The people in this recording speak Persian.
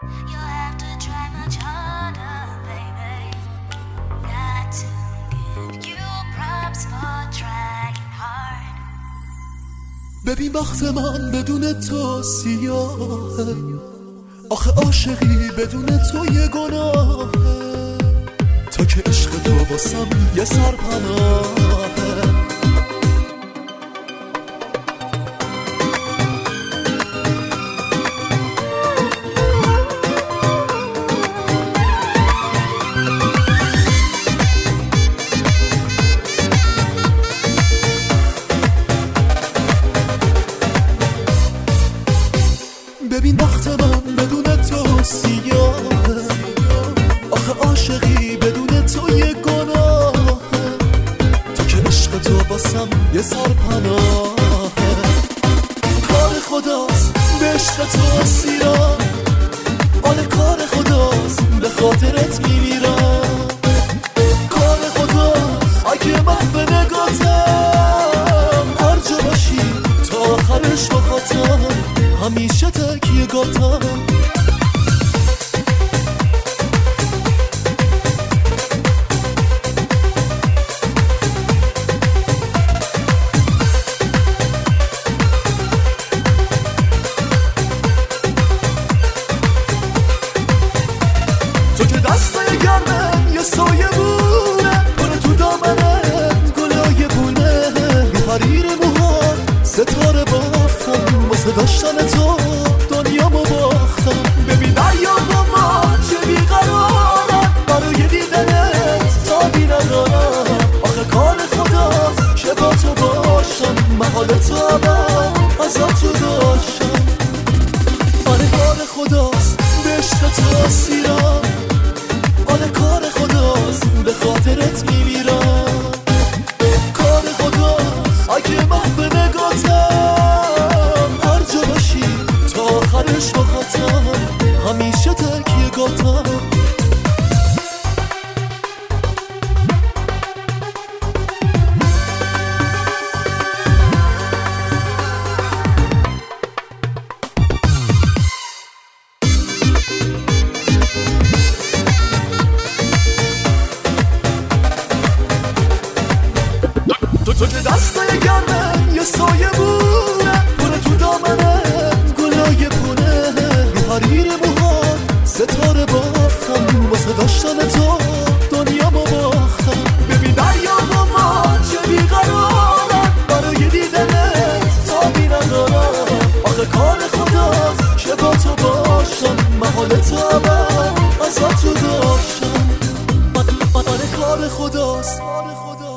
You have to try much harder, baby. Got to give you props for trying hard. ببین بخت من بدون تو سیاهه، آخه عاشقی بدون تو یه گناهه، تا که عشق تو واسم یه سرپناهه. ببین بخت من بدون تو سیاهه، آخه عاشقی بدون تو یه گناهه، تا که عشق تو واسم یه سرپناهه. کار خداست به عشق تو اسیرم، آن کار خداست به خاطرت میمیرم. کار خداست اگه محو نگاتم، هر جا باشی تا آخرش با خاطم، همیشه تکیه گاتم. تو که دست گرمه یه سایه بونه، کنه تو دامنت گلای بونه، یه حریر موهات ستاره بافتم، واسه داشتن تو دنیامو باختم. ببین دریا با ما چه بیقرارم، برای دیدنت تابی ندارم. آخه کار خداست که با تو باشم، محال تو ابد ازت جداشم. آره کار خداست به عشق تو اسیرم، آره کار خداست به خاطرت میمیرم. کار خداست اگه محو نگاتم، هر جا باشی تا آخرش با خاطم، همیشه تکیه گاتم. تو که دست گرمه یه سایه بونه، کنه تو دامنت گلای پونه، یه حریر موهات ستاره بافتم، واسه داشتن تو دنیامو باختم. ببین دریا با ما چه بیقرارم، برای دیدنت تابی ندارم. آخه کار خداست که با تو باشم، محال تو ابد ازت جداشم. آره کار خداست